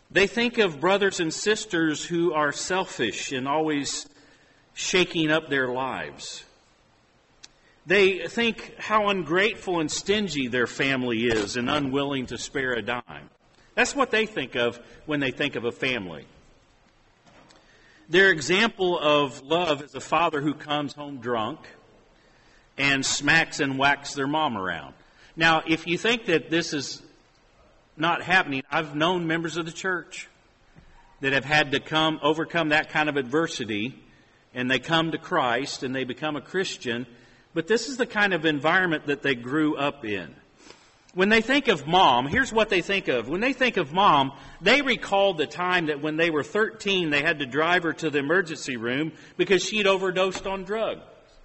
They think of brothers and sisters who are selfish and always shaking up their lives. They think how ungrateful and stingy their family is and unwilling to spare a dime. That's what they think of when they think of a family. Their example of love is a father who comes home drunk and smacks and whacks their mom around. Now, if you think that this is not happening, I've known members of the church that have had to overcome that kind of adversity, and they come to Christ and they become a Christian, but this is the kind of environment that they grew up in. When they think of mom, here's what they think of. When they think of mom, they recall the time that when they were 13, they had to drive her to the emergency room because she'd overdosed on drugs.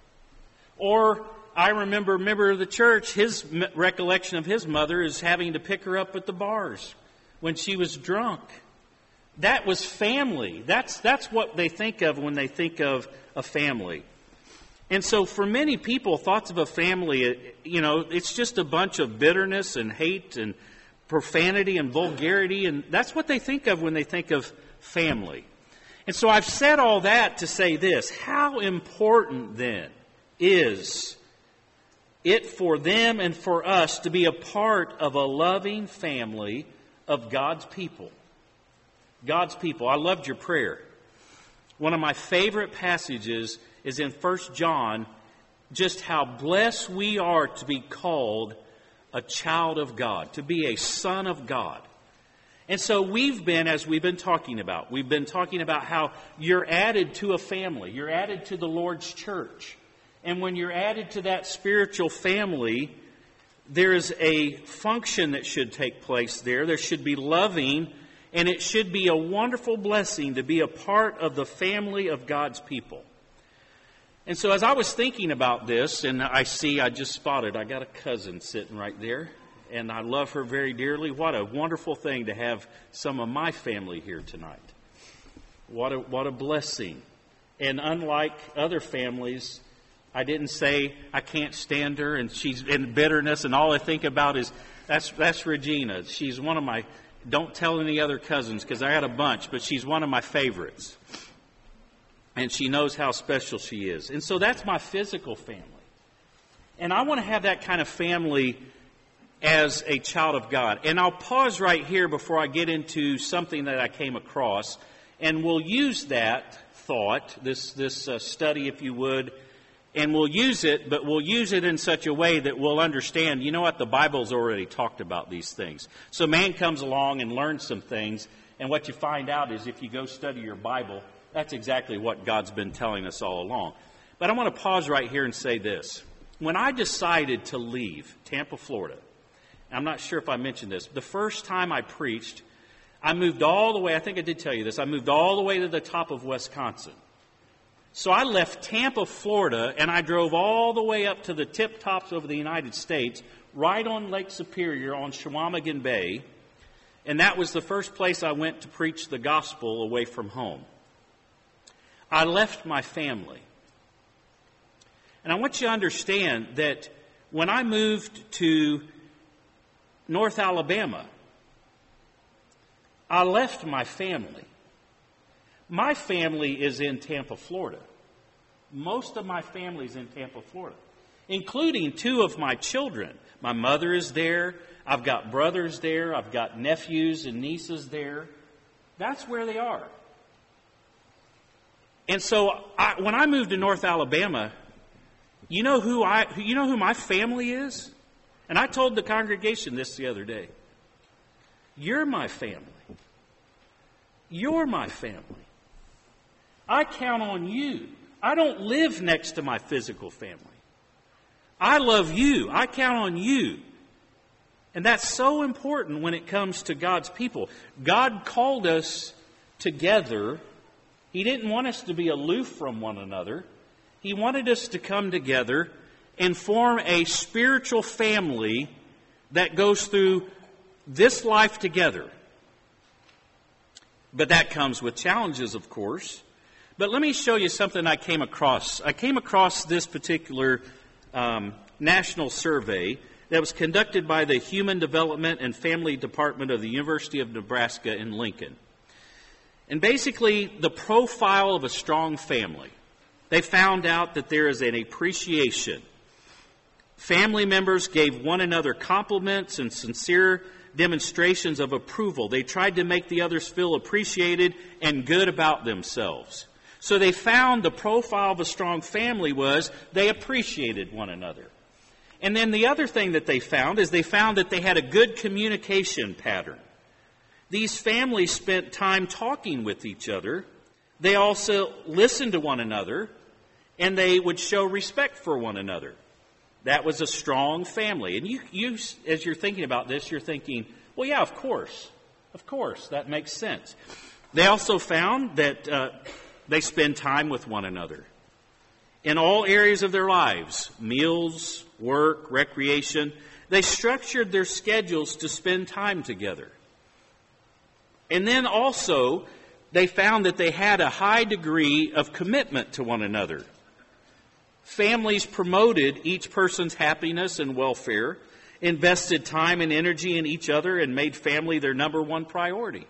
Or I remember a member of the church, his recollection of his mother is having to pick her up at the bars when she was drunk. That was family. That's what they think of when they think of a family. And so for many people, thoughts of a family, it's just a bunch of bitterness and hate and profanity and vulgarity. And that's what they think of when they think of family. And so I've said all that to say this. How important then is it for them and for us to be a part of a loving family of God's people? God's people. I loved your prayer. One of my favorite passages is in 1 John, just how blessed we are to be called a child of God, to be a son of God. And so we've been talking about how you're added to a family. You're added to the Lord's church. And when you're added to that spiritual family, there's a function that should take place there. There should be loving, and it should be a wonderful blessing to be a part of the family of God's people. And so as I was thinking about this, and I just spotted, I got a cousin sitting right there, and I love her very dearly. What a wonderful thing to have some of my family here tonight. What a blessing. And unlike other families, I didn't say I can't stand her and she's in bitterness and all I think about is, that's Regina. She's one of my, don't tell any other cousins because I had a bunch, but she's one of my favorites. And she knows how special she is. And so that's my physical family. And I want to have that kind of family as a child of God. And I'll pause right here before I get into something that I came across. And we'll use that thought, this study, if you would, and we'll use it, but we'll use it in such a way that we'll understand, you know what, the Bible's already talked about these things. So man comes along and learns some things, and what you find out is if you go study your Bible, that's exactly what God's been telling us all along. But I want to pause right here and say this. When I decided to leave Tampa, Florida, I'm not sure if I mentioned this, the first time I preached, I moved all the way, I think I did tell you this, I moved all the way to the top of Wisconsin. So I left Tampa, Florida, and I drove all the way up to the tip tops of the United States, right on Lake Superior on Chequamegon Bay, and that was the first place I went to preach the gospel away from home. I left my family. And I want you to understand that when I moved to North Alabama, I left my family. My family is in Tampa, Florida. Most of my family is in Tampa, Florida, including two of my children. My mother is there. I've got brothers there. I've got nephews and nieces there. That's where they are. And so when I moved to North Alabama, you know who my family is? And I told the congregation this the other day. You're my family. You're my family. I count on you. I don't live next to my physical family. I love you. I count on you. And that's so important when it comes to God's people. God called us together. He didn't want us to be aloof from one another. He wanted us to come together and form a spiritual family that goes through this life together. But that comes with challenges, of course. But let me show you something I came across. I came across this particular national survey that was conducted by the Human Development and Family Department of the University of Nebraska in Lincoln. And basically, the profile of a strong family. They found out that there is an appreciation. Family members gave one another compliments and sincere demonstrations of approval. They tried to make the others feel appreciated and good about themselves. So they found the profile of a strong family was they appreciated one another. And then the other thing that they found is they found that they had a good communication pattern. These families spent time talking with each other. They also listened to one another, and they would show respect for one another. That was a strong family. And you, as you're thinking about this, you're thinking, well, yeah, of course, that makes sense. They also found that they spend time with one another in all areas of their lives, meals, work, recreation. They structured their schedules to spend time together. And then also, they found that they had a high degree of commitment to one another. Families promoted each person's happiness and welfare, invested time and energy in each other, and made family their number one priority.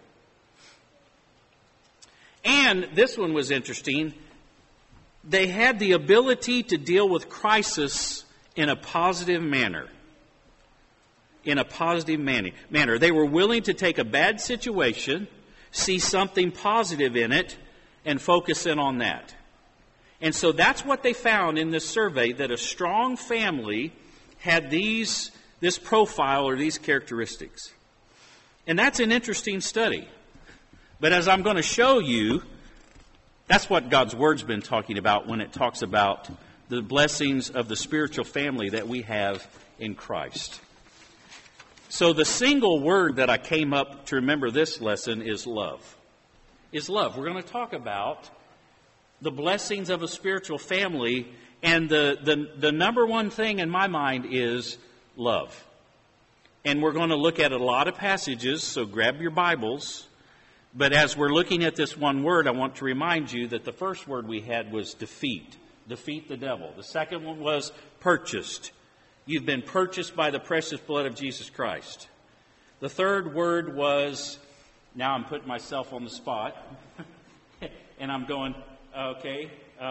And this one was interesting. They had the ability to deal with crisis in a positive manner. In a positive manner. They were willing to take a bad situation, see something positive in it, and focus in on that. And so that's what they found in this survey, that a strong family had this profile or these characteristics. And that's an interesting study. But as I'm going to show you, that's what God's Word's been talking about when it talks about the blessings of the spiritual family that we have in Christ. So the single word that I came up to remember this lesson is love. Is love. We're going to talk about the blessings of a spiritual family, and the number one thing in my mind is love. And we're going to look at a lot of passages, so grab your Bibles. But as we're looking at this one word, I want to remind you that the first word we had was defeat. Defeat the devil. The second one was purchased. You've been purchased by the precious blood of Jesus Christ. The third word was, now I'm putting myself on the spot, and I'm going, okay,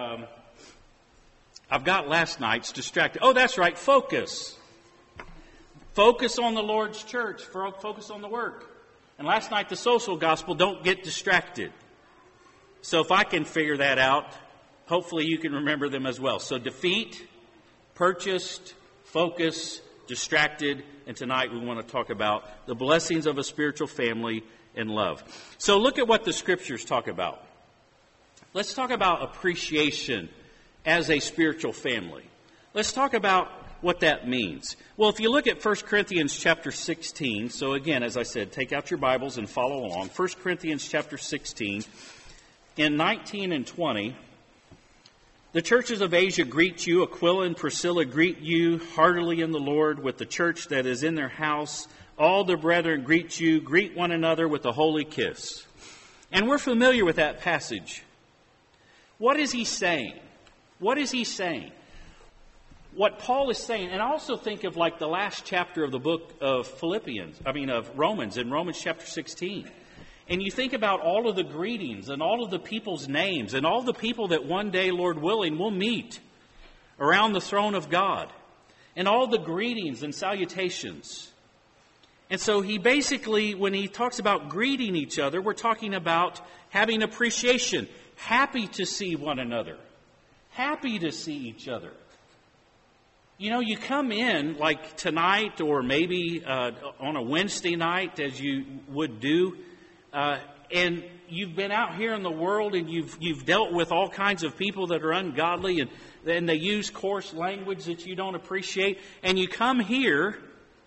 I've got last night's distracted. Oh, that's right, focus. Focus on the Lord's church. Focus on the work. And last night, the social gospel, don't get distracted. So if I can figure that out, hopefully you can remember them as well. So defeat, purchased, focus, distracted, and tonight we want to talk about the blessings of a spiritual family and love. So look at what the Scriptures talk about. Let's talk about appreciation as a spiritual family. Let's talk about what that means. Well, if you look at 1 Corinthians chapter 16, so again, as I said, take out your Bibles and follow along. 1 Corinthians chapter 16, in 19 and 20, the churches of Asia greet you. Aquila and Priscilla greet you heartily in the Lord with the church that is in their house. All the brethren greet you. Greet one another with a holy kiss. And we're familiar with that passage. What is he saying? What is he saying? What Paul is saying, and I also think of like the last chapter of the book of Romans, in Romans chapter 16. And you think about all of the greetings and all of the people's names and all the people that one day, Lord willing, will meet around the throne of God. And all the greetings and salutations. And so he basically, when he talks about greeting each other, we're talking about having appreciation, happy to see one another, happy to see each other. You know, you come in like tonight or maybe on a Wednesday night as you would do, and you've been out here in the world and you've dealt with all kinds of people that are ungodly and they use coarse language that you don't appreciate. And you come here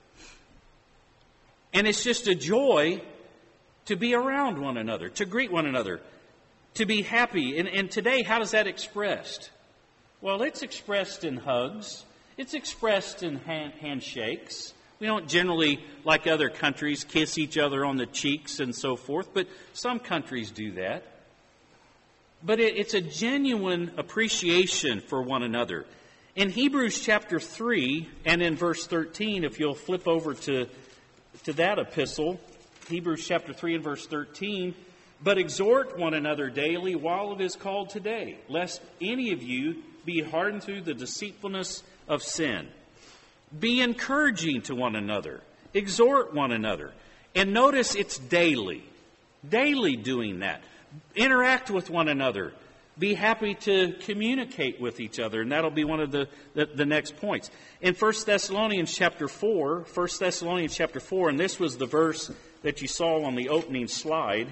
and it's just a joy to be around one another, to greet one another, to be happy. And today, how is that expressed? Well, it's expressed in hugs. It's expressed in handshakes. We don't generally, like other countries, kiss each other on the cheeks and so forth, but some countries do that. But it's a genuine appreciation for one another. In Hebrews chapter 3 and in verse 13, if you'll flip over to that epistle, Hebrews chapter 3 and verse 13, but exhort one another daily while it is called today, lest any of you be hardened through the deceitfulness of sin. Be encouraging to one another. Exhort one another. And notice it's daily. Daily doing that. Interact with one another. Be happy to communicate with each other. And that'll be one of the next points. In 1 Thessalonians chapter 4, and this was the verse that you saw on the opening slide.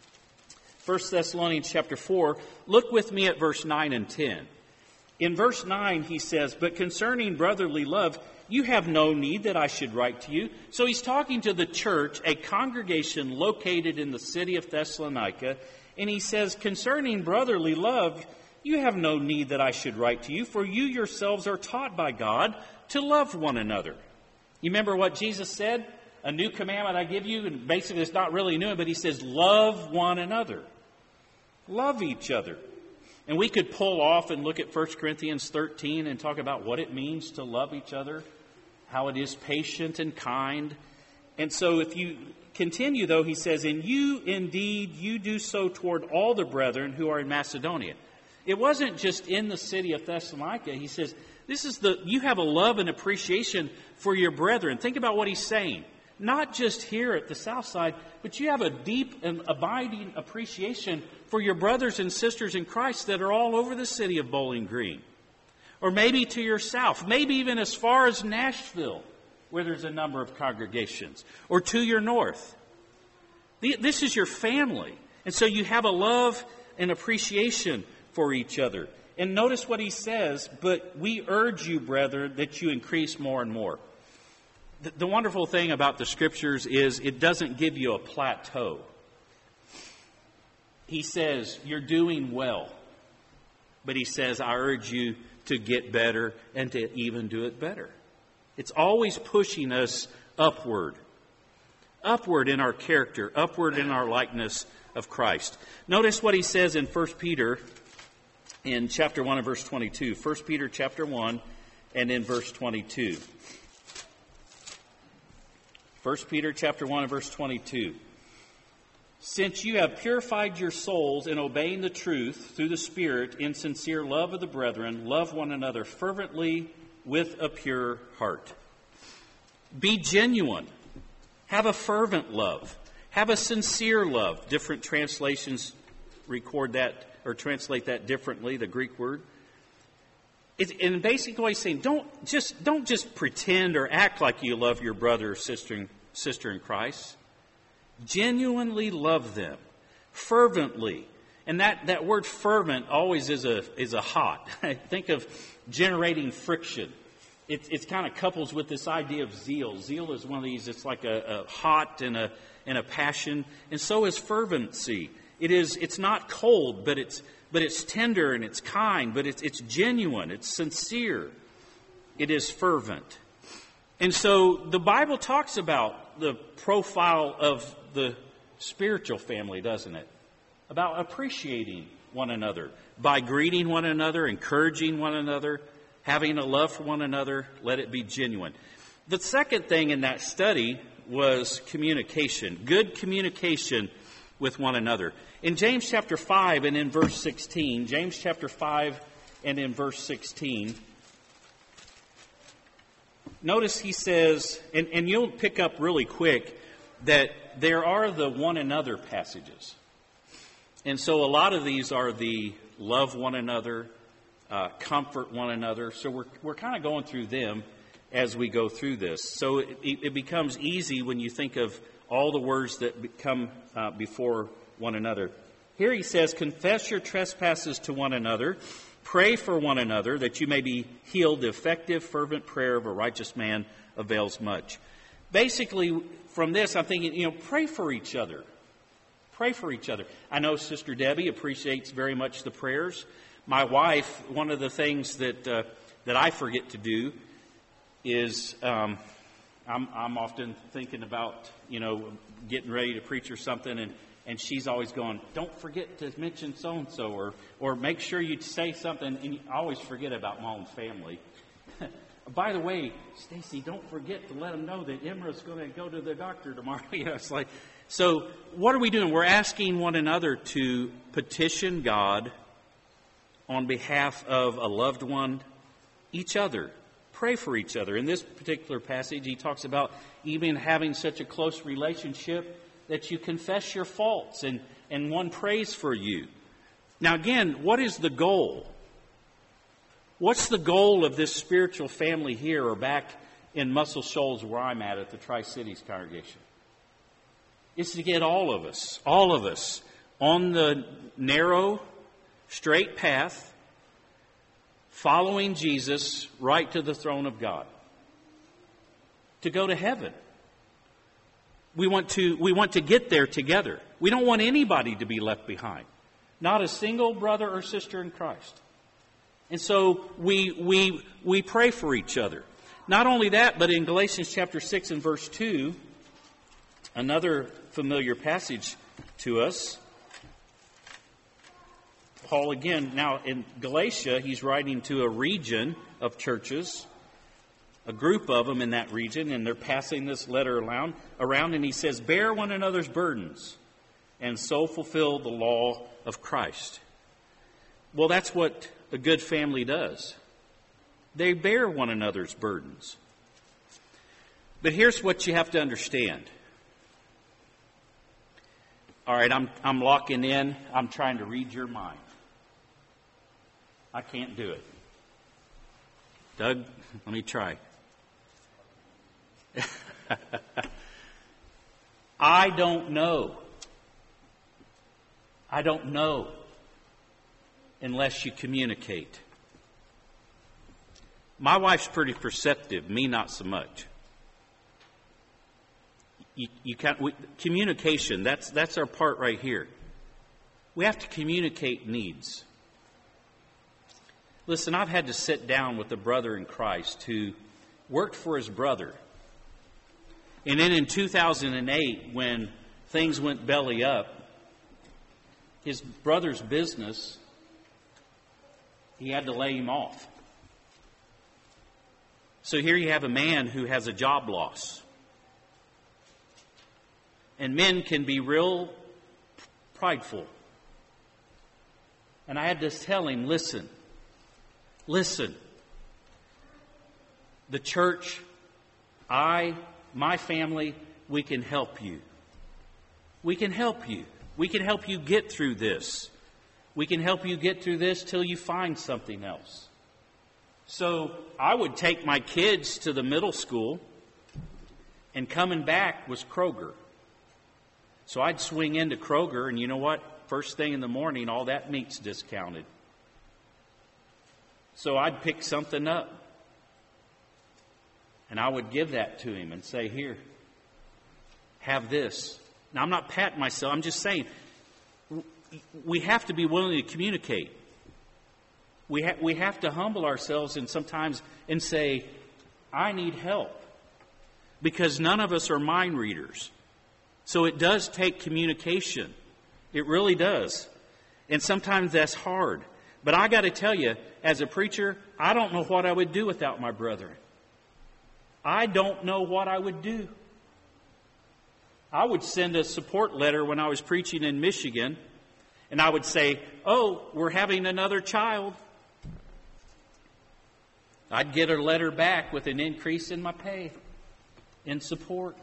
1 Thessalonians chapter 4, look with me at verse 9 and 10. In verse 9 he says, but concerning brotherly love, you have no need that I should write to you. So he's talking to the church, a congregation located in the city of Thessalonica, and he says, concerning brotherly love, you have no need that I should write to you, for you yourselves are taught by God to love one another. You remember what Jesus said? A new commandment I give you, and basically it's not really new, but he says, love one another. Love each other. And we could pull off and look at 1 Corinthians 13 and talk about what it means to love each other, how it is patient and kind. And so if you continue, though, he says, and you indeed, you do so toward all the brethren who are in Macedonia. It wasn't just in the city of Thessalonica. He says, you have a love and appreciation for your brethren. Think about what he's saying. Not just here at the south side, but you have a deep and abiding appreciation for your brothers and sisters in Christ that are all over the city of Bowling Green. Or maybe to your south, maybe even as far as Nashville, where there's a number of congregations. Or to your north. This is your family. And so you have a love and appreciation for each other. And notice what he says, but we urge you, brethren, that you increase more and more. The wonderful thing about the Scriptures is it doesn't give you a plateau. He says, you're doing well. But he says, I urge you to get better and to even do it better. It's always pushing us upward. Upward in our character, upward in our likeness of Christ. Notice what he says in 1 Peter in chapter 1 and verse 22. 1 Peter chapter 1 and in verse 22. 1 Peter chapter 1 and verse 22. Since you have purified your souls in obeying the truth through the Spirit in sincere love of the brethren, love one another fervently with a pure heart. Be genuine. Have a fervent love. Have a sincere love. Different translations record that or translate that differently, the Greek word. And basically what he's saying, don't just pretend or act like you love your brother or sister in Christ. Genuinely love them. Fervently. And that word fervent always is a hot. Think of generating friction. It's kind of couples with this idea of zeal. Zeal is one of these, it's like a hot and a passion. And so is fervency. It's not cold, but it's tender and it's kind, but it's genuine, it's sincere. It is fervent. And so the Bible talks about the profile of the spiritual family, doesn't it? About appreciating one another by greeting one another, encouraging one another, having a love for one another. Let it be genuine. The second thing in that study was communication, good communication with one another. In James chapter 5 and in verse 16, James chapter 5 and in verse 16, notice he says, and you'll pick up really quick, that there are the one another passages. And so a lot of these are the love one another, comfort one another. So we're kind of going through them as we go through this. So it becomes easy when you think of all the words that come before one another. Here he says, confess your trespasses to one another, pray for one another, that you may be healed. The effective, fervent prayer of a righteous man avails much. Basically, from this, I'm thinking, pray for each other. Pray for each other. I know Sister Debbie appreciates very much the prayers. My wife, one of the things that I forget to do is I'm often thinking about, getting ready to preach or something, and she's always going, don't forget to mention so-and-so, or make sure you say something, and I always forget about my own family. By the way, Stacy, don't forget to let them know that Imra's going to go to the doctor tomorrow. It's like, so what are we doing? We're asking one another to petition God on behalf of a loved one, each other. Pray for each other. In this particular passage, he talks about even having such a close relationship that you confess your faults and one prays for you. Now again, what is the goal? What's the goal of this spiritual family here or back in Muscle Shoals where I'm at the Tri-Cities congregation? It's to get all of us on the narrow, straight path, following Jesus right to the throne of God, to go to heaven. We want to get there together. We don't want anybody to be left behind, not a single brother or sister in Christ. And so we pray for each other. Not only that, but in Galatians chapter 6 and verse 2, another familiar passage to us, Paul again, now in Galatia, he's writing to a region of churches, a group of them in that region, and they're passing this letter around, and he says, bear one another's burdens, and so fulfill the law of Christ. Well, that's what a good family does. They bear one another's burdens. But here's what you have to understand. All right, I'm locking in. I'm trying to read your mind. I can't do it. Doug, let me try. I don't know. I don't know unless you communicate. My wife's pretty perceptive, me not so much. Communication, that's our part right here. We have to communicate needs. Listen, I've had to sit down with a brother in Christ who worked for his brother. And then in 2008, when things went belly up, his brother's business, he had to lay him off. So here you have a man who has a job loss. And men can be real prideful. And I had to tell him, listen. The church, my family, we can help you. We can help you. We can help you get through this. We can help you get through this till you find something else. So I would take my kids to the middle school, and coming back was Kroger. So I'd swing into Kroger, and you know what? First thing in the morning, all that meat's discounted. So I'd pick something up, and I would give that to him and say, here, have this. Now, I'm not patting myself. I'm just saying, we have to be willing to communicate. We have to humble ourselves and sometimes and say, I need help. Because none of us are mind readers. So it does take communication. It really does. And sometimes that's hard. But I got to tell you, as a preacher, I don't know what I would do without my brethren. I don't know what I would do. I would send a support letter when I was preaching in Michigan, and I would say, oh, we're having another child. I'd get a letter back with an increase in my pay, in support.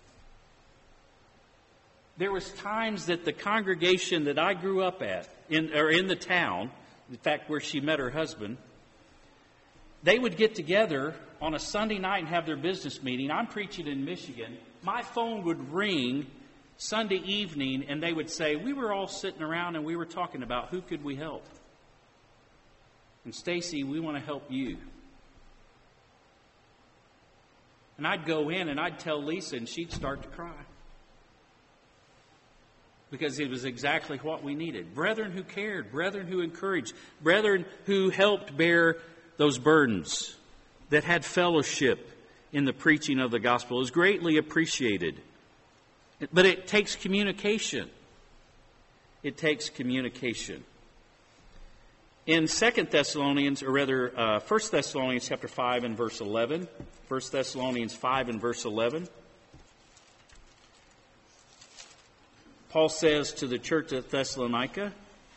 There was times that the congregation that I grew up at, in the town, in fact, where she met her husband, they would get together on a Sunday night and have their business meeting. I'm preaching in Michigan. My phone would ring Sunday evening, and they would say, we were all sitting around and we were talking about who could we help. And Stacy, we want to help you. And I'd go in and I'd tell Lisa, and she'd start to cry. Because it was exactly what we needed. Brethren who cared, brethren who encouraged, brethren who helped bear those burdens, that had fellowship in the preaching of the gospel, is greatly appreciated. But it takes communication. It takes communication. In 2 Thessalonians, or rather 1 Thessalonians chapter 5 and verse 11, 1 Thessalonians 5 and verse 11, Paul says to the church at Thessalonica,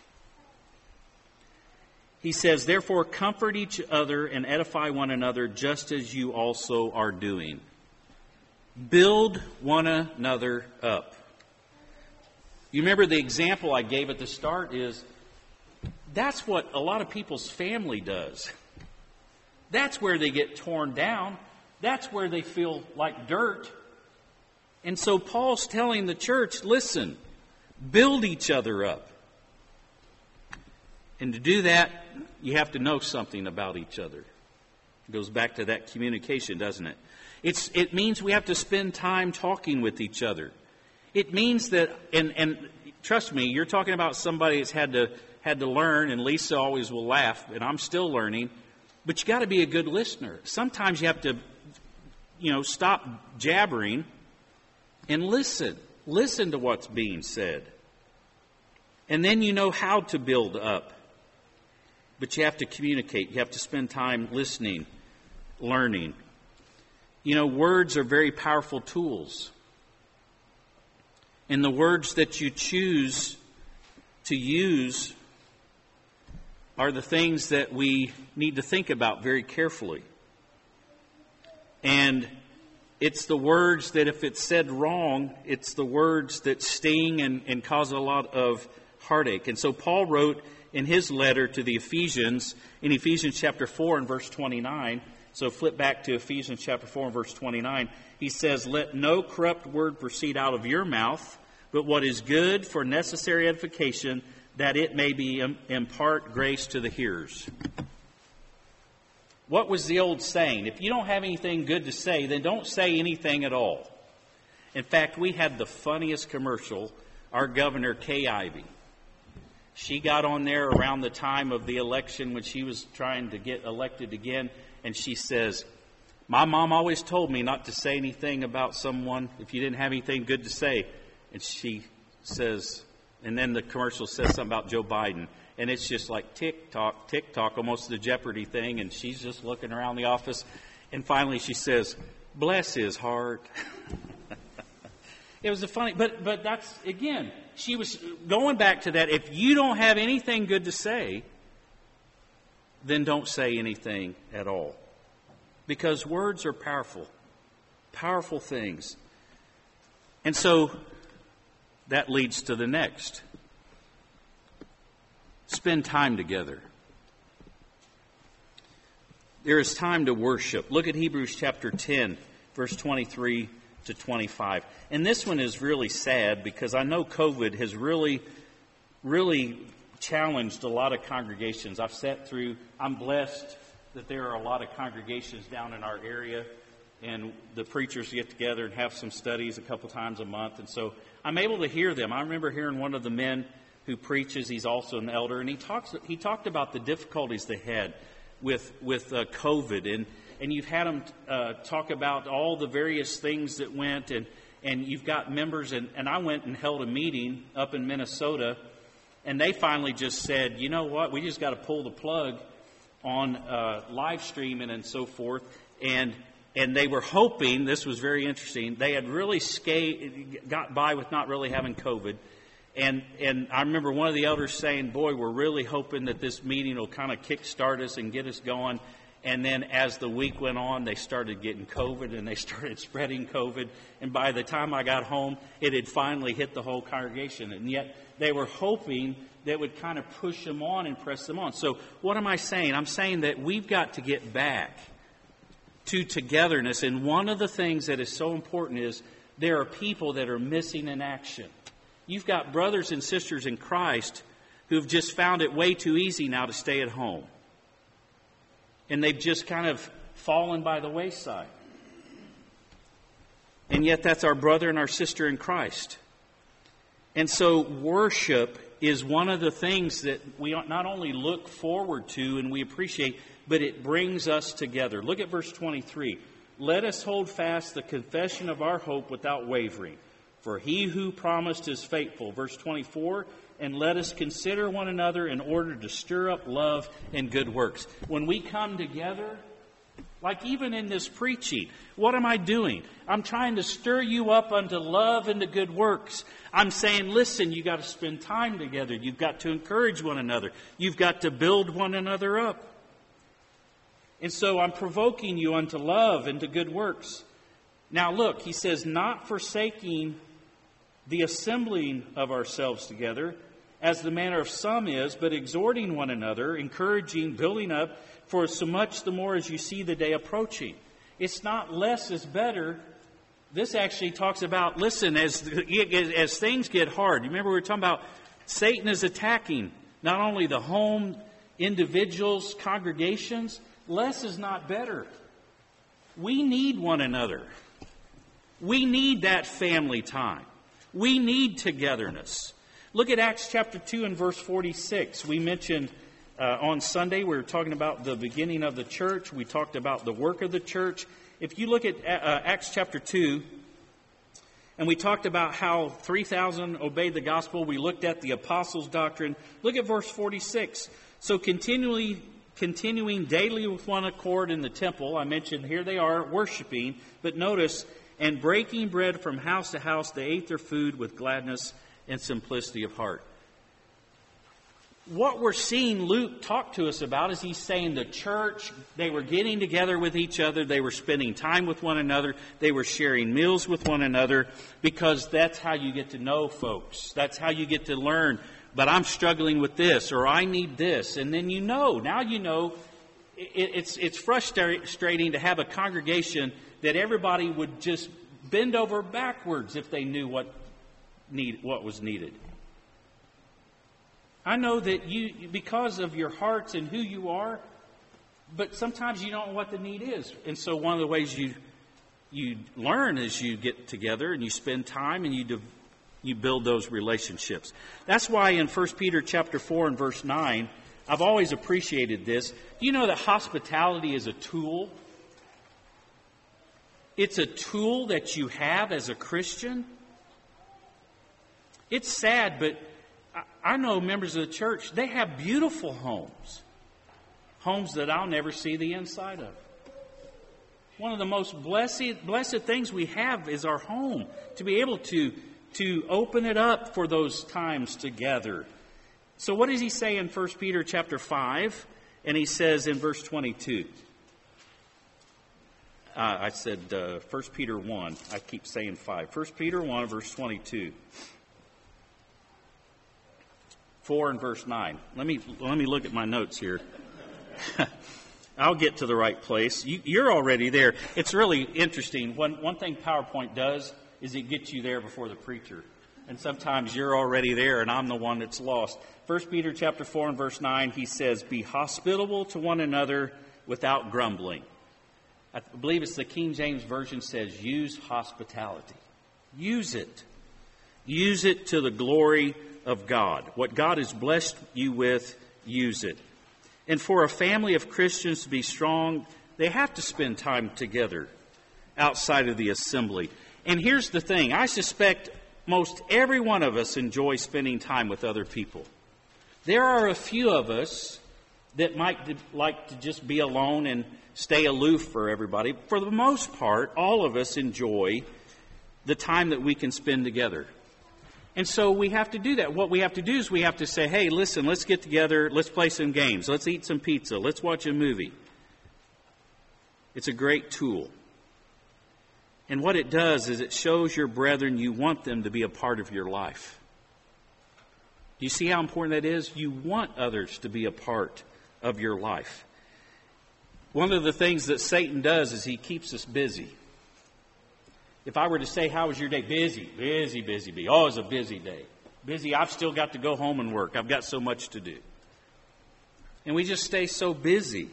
he says, "Therefore comfort each other and edify one another just as you also are doing." Build one another up. You remember the example I gave at the start is, that's what a lot of people's family does. That's where they get torn down. That's where they feel like dirt. And so Paul's telling the church, listen, build each other up. And to do that, you have to know something about each other. It goes back to that communication, doesn't it? It means we have to spend time talking with each other. It means that, and trust me, you're talking about somebody that's had to learn, and Lisa always will laugh, and I'm still learning, but you got to be a good listener. Sometimes you have to, stop jabbering and listen. Listen to what's being said. And then you know how to build up. But you have to communicate. You have to spend time listening, learning. Words are very powerful tools. And the words that you choose to use are the things that we need to think about very carefully. And it's the words that, if it's said wrong, it's the words that sting and cause a lot of heartache. And so Paul wrote in his letter to the Ephesians, in Ephesians chapter 4 and verse 29, so flip back to Ephesians chapter 4 and verse 29, he says, "Let no corrupt word proceed out of your mouth, but what is good for necessary edification, that it may be impart grace to the hearers." What was the old saying? If you don't have anything good to say, then don't say anything at all. In fact, we had the funniest commercial, our governor, Kay Ivey. She got on there around the time of the election when she was trying to get elected again, and she says, "My mom always told me not to say anything about someone if you didn't have anything good to say." And she says, and then the commercial says something about Joe Biden. And it's just like tick-tock, almost the Jeopardy thing. And she's just looking around the office. And finally she says, "Bless his heart." It was a funny, but that's, again, she was going back to that. If you don't have anything good to say, then don't say anything at all. Because words are powerful, powerful things. And so that leads to the next. Spend time together. There is time to worship. Look at Hebrews chapter 10, verse 23 to 25. And this one is really sad because I know COVID has really challenged a lot of congregations. I'm blessed that there are a lot of congregations down in our area, and the preachers get together and have some studies a couple times a month. And so I'm able to hear them. I remember hearing one of the men who preaches, he's also an elder, and he talked about the difficulties they had with COVID, and you've had them talk about all the various things that went, and you've got members, and I went and held a meeting up in Minnesota, and they finally just said, "You know what, we just got to pull the plug on live streaming and so forth," and they were hoping, this was very interesting, they had really got by with not really having COVID. And I remember one of the elders saying, "Boy, we're really hoping that this meeting will kind of kickstart us and get us going." And then as the week went on, they started getting COVID and they started spreading COVID. And by the time I got home, it had finally hit the whole congregation. And yet they were hoping that would kind of push them on and press them on. So what am I saying? I'm saying that we've got to get back to togetherness. And one of the things that is so important is there are people that are missing in action. You've got brothers and sisters in Christ who've just found it way too easy now to stay at home. And they've just kind of fallen by the wayside. And yet that's our brother and our sister in Christ. And so worship is one of the things that we not only look forward to and we appreciate, but it brings us together. Look at verse 23. "Let us hold fast the confession of our hope without wavering. For he who promised is faithful. Verse 24, and let us consider one another in order to stir up love and good works. When we come together, like even in this preaching, what am I doing? I'm trying to stir you up unto love and to good works. I'm saying, listen, you've got to spend time together. You've got to encourage one another. You've got to build one another up. And so I'm provoking you unto love and to good works. Now look, he says, not forsaking the assembling of ourselves together, as the manner of some is, but exhorting one another, encouraging, building up, for so much the more as you see the day approaching. It's not less is better. This actually talks about, listen, as things get hard. You remember we were talking about Satan is attacking not only the home, individuals, congregations. Less is not better. We need one another. We need that family time. We need togetherness. Look at Acts chapter 2 and verse 46. We mentioned on Sunday, we were talking about the beginning of the church. We talked about the work of the church. If you look at Acts chapter 2, and we talked about how 3,000 obeyed the gospel. We looked at the apostles' doctrine. Look at verse 46. So continuing daily with one accord in the temple. I mentioned here they are worshiping. But notice, and breaking bread from house to house, they ate their food with gladness and simplicity of heart. What we're seeing Luke talk to us about is he's saying the church, they were getting together with each other, they were spending time with one another, they were sharing meals with one another, because that's how you get to know folks. That's how you get to learn, but I'm struggling with this, or I need this. And then now you know, it's frustrating to have a congregation that everybody would just bend over backwards if they knew what was needed. I know that you, because of your hearts and who you are, but sometimes you don't know what the need is. And so one of the ways you learn is you get together and you spend time and you build those relationships. That's why in 1 Peter chapter 4 and verse 9, I've always appreciated this. Do you know that hospitality is a tool? It's a tool that you have as a Christian. It's sad, but I know members of the church, they have beautiful homes. Homes that I'll never see the inside of. One of the most blessed things we have is our home. To be able to open it up for those times together. So what does he say in 1 Peter chapter 5? And he says in verse 22. I said 1 Peter 1. I keep saying 5. 1 Peter 1 verse 22. 4 and verse 9. Let me look at my notes here. I'll get to the right place. You're already there. It's really interesting. One thing PowerPoint does is it gets you there before the preacher. And sometimes you're already there and I'm the one that's lost. 1 Peter chapter 4 and verse 9, he says, be hospitable to one another without grumbling. I believe it's the King James Version says, use hospitality. Use it. Use it to the glory of God. What God has blessed you with, use it. And for a family of Christians to be strong, they have to spend time together outside of the assembly. And here's the thing. I suspect most every one of us enjoys spending time with other people. There are a few of us that might like to just be alone and stay aloof for everybody. For the most part, all of us enjoy the time that we can spend together. And so we have to do that. What we have to do is we have to say, hey, listen, let's get together, let's play some games, let's eat some pizza, let's watch a movie. It's a great tool. And what it does is it shows your brethren you want them to be a part of your life. Do you see how important that is? You want others to be a part of your life. One of the things that Satan does is he keeps us busy. If I were to say, how was your day? Busy. Oh, it was a busy day. Busy, I've still got to go home and work. I've got so much to do. And we just stay so busy.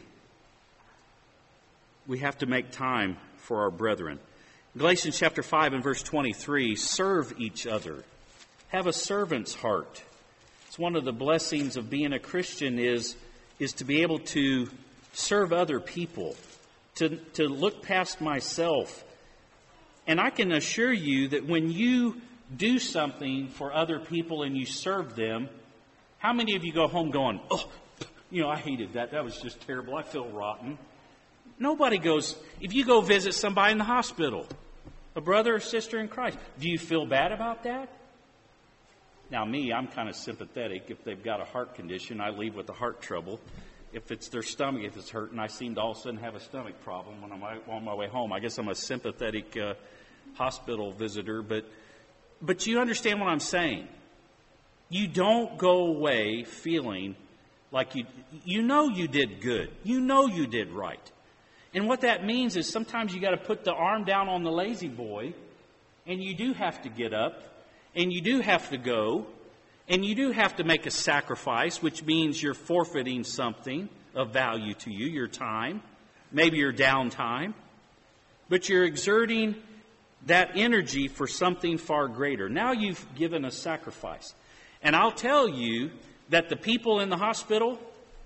We have to make time for our brethren. Galatians chapter 5 and verse 23, serve each other. Have a servant's heart. It's one of the blessings of being a Christian is to be able to serve other people, to look past myself. And I can assure you that when you do something for other people and you serve them, how many of you go home going, oh, I hated that. That was just terrible. I feel rotten. Nobody goes, if you go visit somebody in the hospital, a brother or sister in Christ, do you feel bad about that? Now, me, I'm kind of sympathetic. If they've got a heart condition, I leave with the heart trouble. If it's their stomach, if it's hurting, I seem to all of a sudden have a stomach problem when I'm on my way home. I guess I'm a sympathetic hospital visitor, but you understand what I'm saying. You don't go away feeling like you know you did good. You know you did right. And what that means is sometimes you got to put the arm down on the lazy boy, and you do have to get up, and you do have to go, and you do have to make a sacrifice, which means you're forfeiting something of value to you, your time, maybe your downtime, but you're exerting that energy for something far greater. Now you've given a sacrifice. And I'll tell you that the people in the hospital,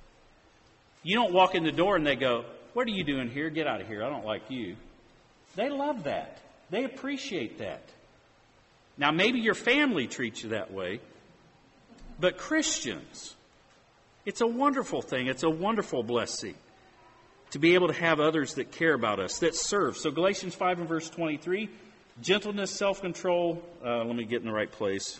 you don't walk in the door and they go, what are you doing here? Get out of here. I don't like you. They love that. They appreciate that. Now, maybe your family treats you that way, but Christians, it's a wonderful thing. It's a wonderful blessing to be able to have others that care about us, that serve. So Galatians 5 and verse 23, gentleness, self-control. Let me get in the right place.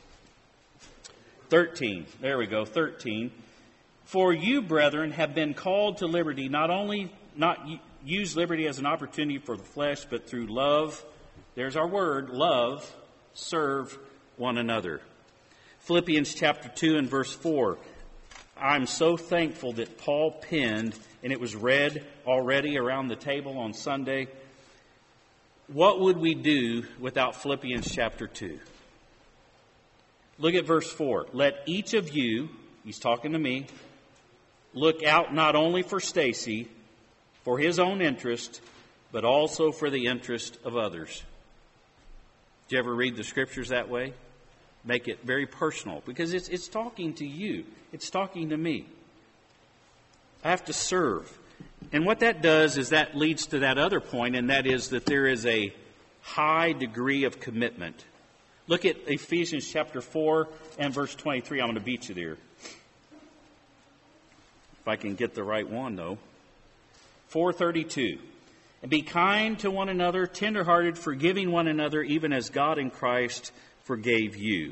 13. There we go. 13. For you, brethren, have been called to liberty, not use liberty as an opportunity for the flesh, but through love. There's our word, love, serve one another. Philippians chapter 2 and verse 4. I'm so thankful that Paul penned, and it was read already around the table on Sunday. What would we do without Philippians chapter 2? Look at verse 4. Let each of you, he's talking to me, look out not only for Stacy, for his own interest, but also for the interest of others. Did you ever read the scriptures that way? Make it very personal, because it's talking to you. It's talking to me. I have to serve. And what that does is that leads to that other point, and that is that there is a high degree of commitment. Look at Ephesians chapter 4 and verse 23. I'm going to beat you there. If I can get the right one, though. 4:32. And be kind to one another, tenderhearted, forgiving one another, even as God in Christ forgave you.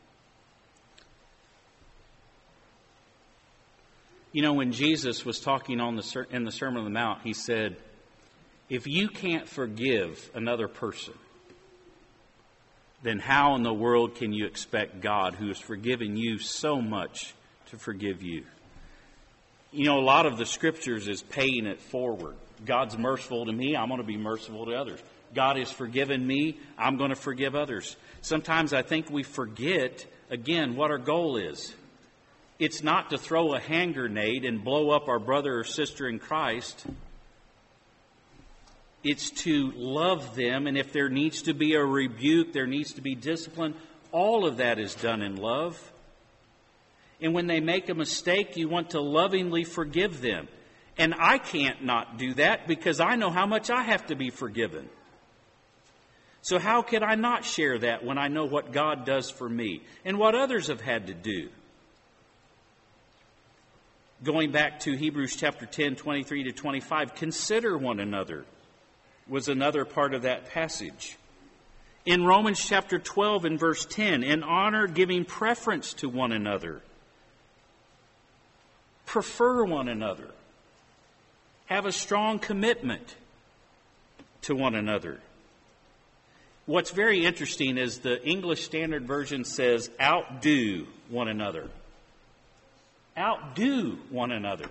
You know, when Jesus was talking in the Sermon on the Mount, he said, if you can't forgive another person, then how in the world can you expect God, who has forgiven you so much, to forgive you? You know, a lot of the scriptures is paying it forward. God's merciful to me, I'm going to be merciful to others. God has forgiven me, I'm going to forgive others. Sometimes I think we forget, again, what our goal is. It's not to throw a hand grenade and blow up our brother or sister in Christ. It's to love them, and if there needs to be a rebuke, there needs to be discipline, all of that is done in love. And when they make a mistake, you want to lovingly forgive them. And I can't not do that because I know how much I have to be forgiven. So how could I not share that when I know what God does for me and what others have had to do? Going back to Hebrews chapter 10, 23 to 25, consider one another was another part of that passage. In Romans chapter 12 and verse 10, in honor, giving preference to one another. Prefer one another. Have a strong commitment to one another. What's very interesting is the English Standard Version says, outdo one another. Outdo one another.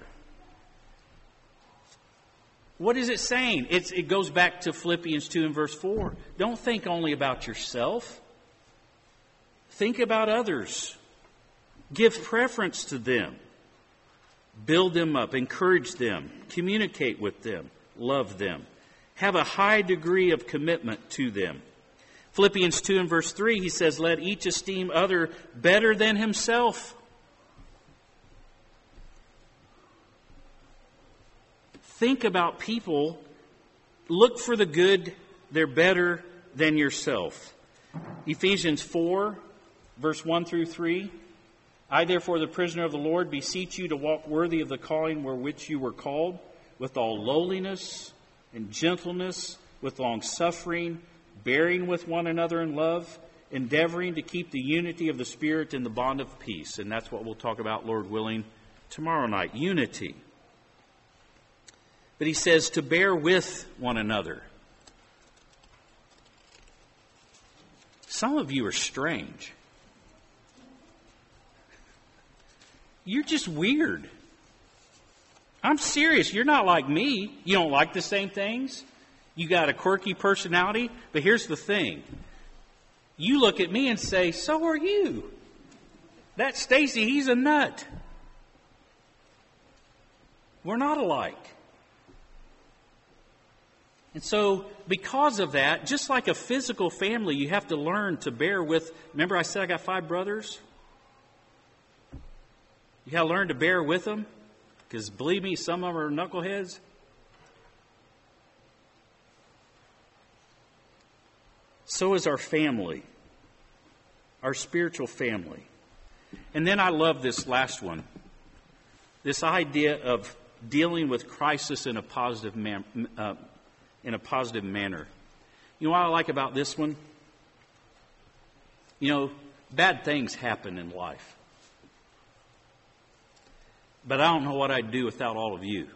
What is it saying? It goes back to Philippians 2 and verse 4. Don't think only about yourself. Think about others. Give preference to them. Build them up. Encourage them. Communicate with them. Love them. Have a high degree of commitment to them. Philippians 2 and verse 3, he says, let each esteem other better than himself. Think about people. Look for the good. They're better than yourself. Ephesians 4, verse 1 through 3. I, therefore, the prisoner of the Lord, beseech you to walk worthy of the calling wherewith you were called, with all lowliness and gentleness, with long-suffering, bearing with one another in love, endeavoring to keep the unity of the Spirit in the bond of peace. And that's what we'll talk about, Lord willing, tomorrow night. Unity. But he says to bear with one another. Some of you are strange. You're just weird. I'm serious. You're not like me. You don't like the same things. You got a quirky personality. But here's the thing. You look at me and say, so are you. That Stacy, he's a nut. We're not alike. And so, because of that, just like a physical family, you have to learn to bear with. Remember I said I got 5 brothers? You got to learn to bear with them. Because believe me, some of them are knuckleheads. So is our family. Our spiritual family. And then I love this last one. This idea of dealing with crisis in a positive manner. You know what I like about this one? You know, bad things happen in life. But I don't know what I'd do without all of you.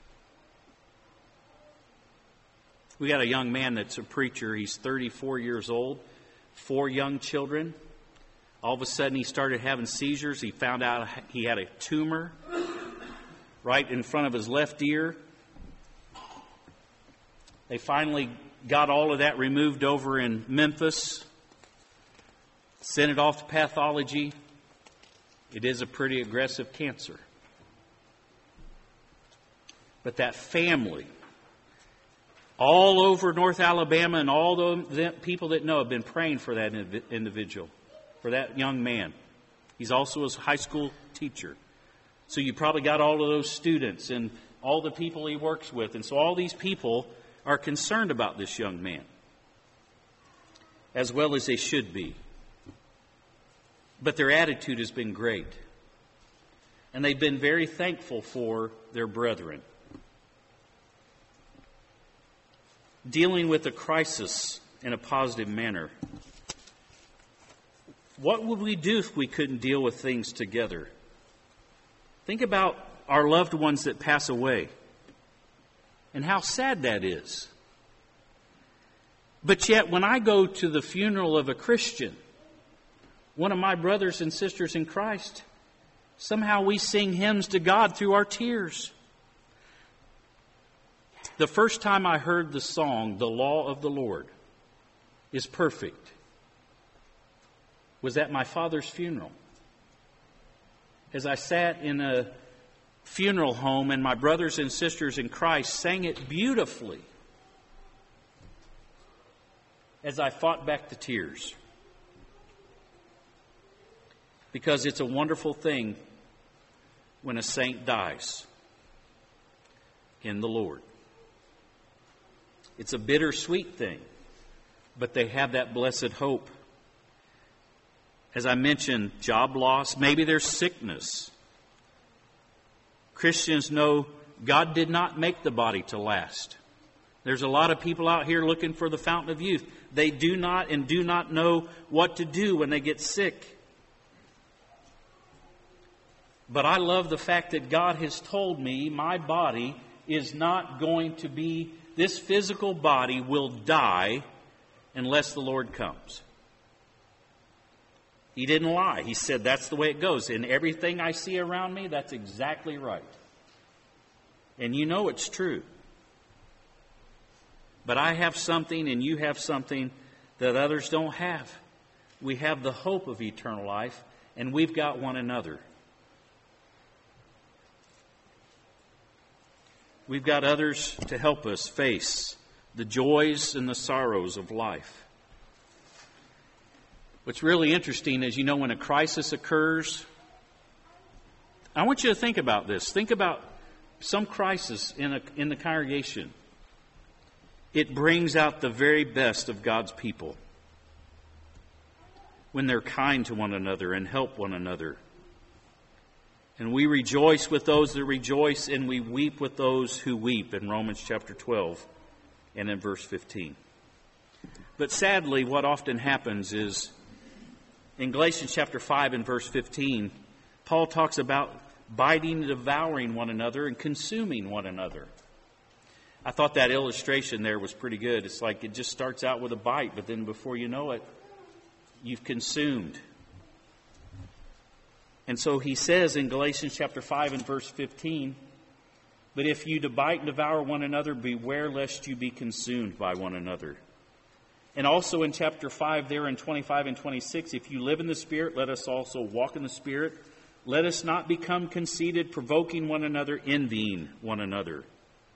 We got a young man that's a preacher. He's 34 years old, 4 young children. All of a sudden he started having seizures. He found out he had a tumor right in front of his left ear. They finally got all of that removed over in Memphis, sent it off to pathology. It is a pretty aggressive cancer. But that family, all over North Alabama and all the people that know have been praying for that individual, for that young man. He's also a high school teacher. So you probably got all of those students and all the people he works with. And so all these people are concerned about this young man, as well as they should be. But their attitude has been great. And they've been very thankful for their brethren. Dealing with a crisis in a positive manner. What would we do if we couldn't deal with things together? Think about our loved ones that pass away. And how sad that is. But yet, when I go to the funeral of a Christian, one of my brothers and sisters in Christ, somehow we sing hymns to God through our tears. The first time I heard the song, The Law of the Lord is Perfect, was at my father's funeral. As I sat in a funeral home and my brothers and sisters in Christ sang it beautifully as I fought back the tears. Because it's a wonderful thing when a saint dies in the Lord. It's a bittersweet thing, but they have that blessed hope. As I mentioned, job loss, maybe there's sickness. Christians know God did not make the body to last. There's a lot of people out here looking for the fountain of youth. They do not know what to do when they get sick. But I love the fact that God has told me my body is not going to be, this physical body will die unless the Lord comes. He didn't lie. He said that's the way it goes. In everything I see around me, that's exactly right. And you know it's true. But I have something and you have something that others don't have. We have the hope of eternal life, and we've got one another. We've got others to help us face the joys and the sorrows of life. What's really interesting is, you know, when a crisis occurs, I want you to think about this. Think about some crisis in the congregation. It brings out the very best of God's people. when they're kind to one another and help one another. And we rejoice with those that rejoice, and we weep with those who weep, in Romans chapter 12 and in verse 15. But sadly, what often happens is, in Galatians chapter 5 and verse 15, Paul talks about biting and devouring one another and consuming one another. I thought that illustration there was pretty good. It's like it just starts out with a bite, but then before you know it, you've consumed. And so he says in Galatians chapter 5 and verse 15, "But if you bite and devour one another, beware lest you be consumed by one another." And also in chapter 5 there in 25 and 26, "If you live in the Spirit, let us also walk in the Spirit. Let us not become conceited, provoking one another, envying one another."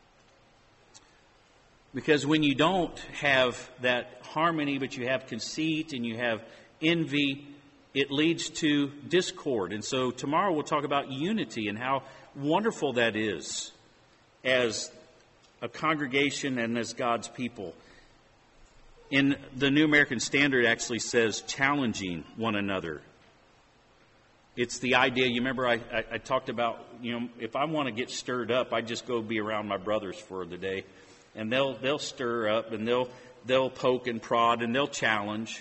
Because when you don't have that harmony, but you have conceit and you have envy, it leads to discord. And so tomorrow we'll talk about unity and how wonderful that is as a congregation and as God's people. In the New American Standard actually says challenging one another. It's the idea, you remember I talked about, if I want to get stirred up, I just go be around my brothers for the day. And they'll stir up and they'll poke and prod and they'll challenge.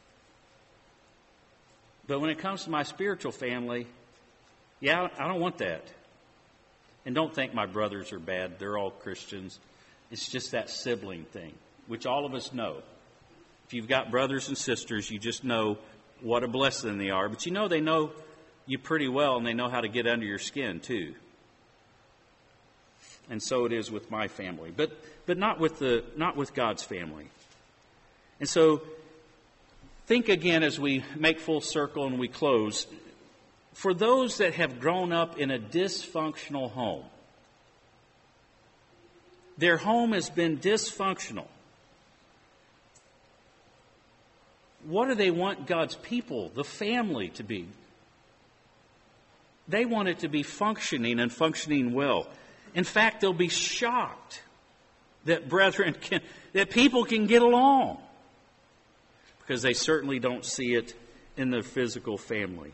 But when it comes to my spiritual family, I don't want that. And don't think my brothers are bad. They're all Christians. It's just that sibling thing, which all of us know. If you've got brothers and sisters, you just know what a blessing they are. But they know you pretty well, and they know how to get under your skin too. And so it is with my family, but not with God's family. And so think again as we make full circle and we close. For those that have grown up in a dysfunctional home, their home has been dysfunctional. What do they want God's people, the family, to be? They want it to be functioning and functioning well. In fact, they'll be shocked that that people can get along, because they certainly don't see it in their physical family.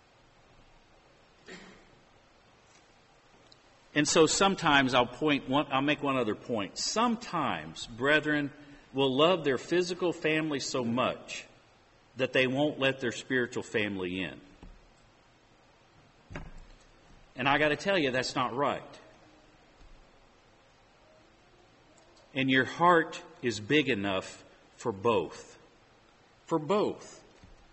And so sometimes I'll make one other point. Sometimes brethren will love their physical family so much that they won't let their spiritual family in. And I got to tell you, that's not right. And your heart is big enough for both. For both.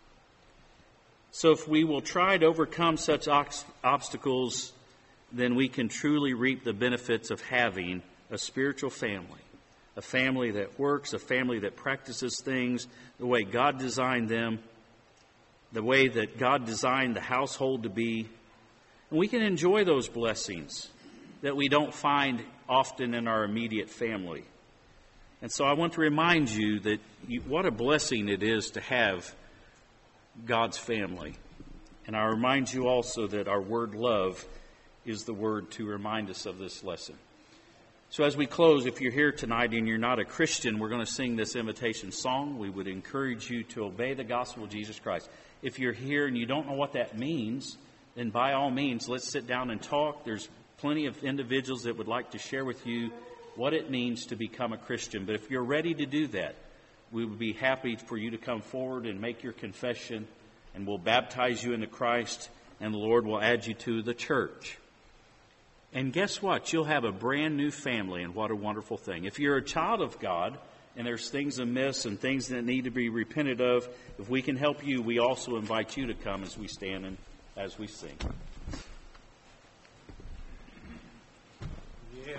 So if we will try to overcome such obstacles, then we can truly reap the benefits of having a spiritual family. A family that works, a family that practices things the way God designed them, the way that God designed the household to be. And we can enjoy those blessings that we don't find often in our immediate family. And so I want to remind you that what a blessing it is to have God's family. And I remind you also that our word love is the word to remind us of this lesson. So as we close, if you're here tonight and you're not a Christian, we're going to sing this invitation song. We would encourage you to obey the gospel of Jesus Christ. If you're here and you don't know what that means, then by all means, let's sit down and talk. There's plenty of individuals that would like to share with you what it means to become a Christian. But if you're ready to do that, we would be happy for you to come forward and make your confession, and we'll baptize you into Christ, and the Lord will add you to the church. And guess what? You'll have a brand new family, and what a wonderful thing. If you're a child of God and there's things amiss and things that need to be repented of, if we can help you, we also invite you to come as we stand and as we sing.